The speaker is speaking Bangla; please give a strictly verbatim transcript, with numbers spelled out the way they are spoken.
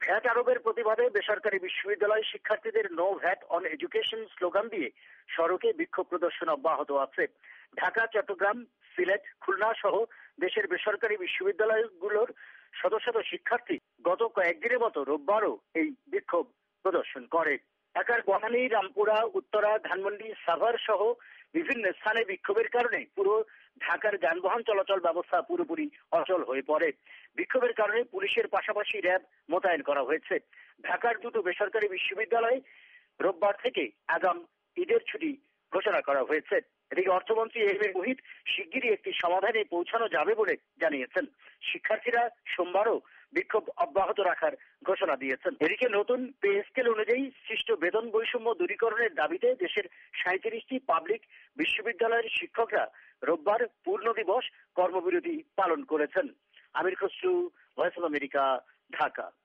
ভ্যাট আরোপের প্রতিবাদে বেসরকারি বিশ্ববিদ্যালয় শিক্ষার্থীদের no VAT on education slogan দিয়ে সড়কে বিক্ষোভ প্রদর্শন অব্যাহত আছে। ঢাকা, চট্টগ্রাম, সিলেট, খুলনা সহ দেশের বেসরকারি বিশ্ববিদ্যালয়গুলোর শত শত শিক্ষার্থী গত কয়েকদিনের মতো রোববারও এই বিক্ষোভ প্রদর্শন করে। ঢাকার বনানী, রামপুরা, উত্তরা, ধানমন্ডি, সাভার সহ বিভিন্ন স্থানে বিক্ষোভের কারণে পুরো ঢাকার যানবাহন চলাচল ব্যবস্থা পুরোপুরি অচল হয়ে পড়ে। বিক্ষোভের কারণে পুলিশের পাশাপাশি র্যাব মোতায়েন করা হয়েছে। ঢাকার দুটো বেসরকারি বিশ্ববিদ্যালয়ে রোববার থেকে আগাম ঈদের ছুটি ঘোষণা করা হয়েছে। এদিকে অর্থমন্ত্রী এম এ মুহিত শিগগিরই একটি সমাধানে পৌঁছানো যাবে বলে জানিয়েছেন। শিক্ষার্থীরা সোমবারও বিক্ষোভ অব্যাহত রাখার ঘোষণা দিয়েছেন। এদিকে নতুন পে স্কেল অনুযায়ী সৃষ্ট বেতন বৈষম্য দূরীকরণের দাবিতে দেশের সাঁইত্রিশটি পাবলিক বিশ্ববিদ্যালয়ের শিক্ষকরা রোববার পূর্ণ দিবস কর্মবিরতি পালন করেছেন। Amir Khasru, Voice of America, Dhaka.